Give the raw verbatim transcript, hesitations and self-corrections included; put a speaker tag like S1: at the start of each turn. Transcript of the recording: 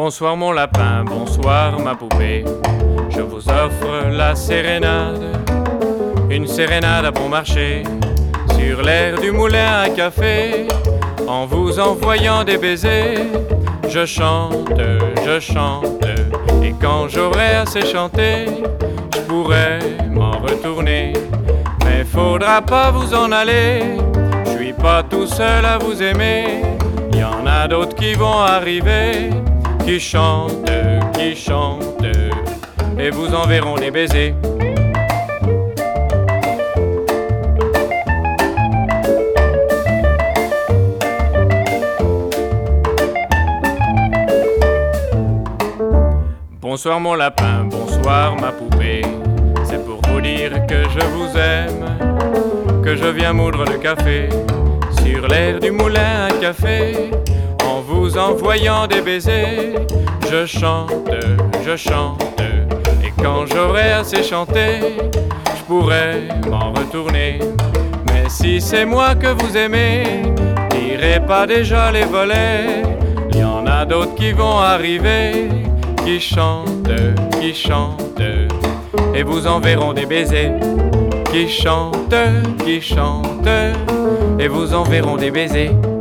S1: Bonsoir mon lapin, bonsoir ma poupée. Je vous offre la sérénade, une sérénade à bon marché, sur l'air du moulin à café. En vous envoyant des baisers, je chante, je chante. Et quand j'aurai assez chanté, je pourrai m'en retourner. Mais faudra pas vous en aller, je suis pas tout seul à vous aimer. Y en a d'autres qui vont arriver, qui chantent, qui chantent, et vous enverront des baisers. Bonsoir mon lapin, bonsoir ma poupée. C'est pour vous dire que je vous aime, que je viens moudre le café sur l'air du moulin à café. En vous envoyant des baisers, je chante, je chante. Et quand j'aurai assez chanté, je pourrai m'en retourner. Mais si c'est moi que vous aimez, tirez pas déjà les volets. Il y en a d'autres qui vont arriver, qui chantent, qui chantent, et vous enverront des baisers. Qui chantent, qui chantent, et vous enverront des baisers.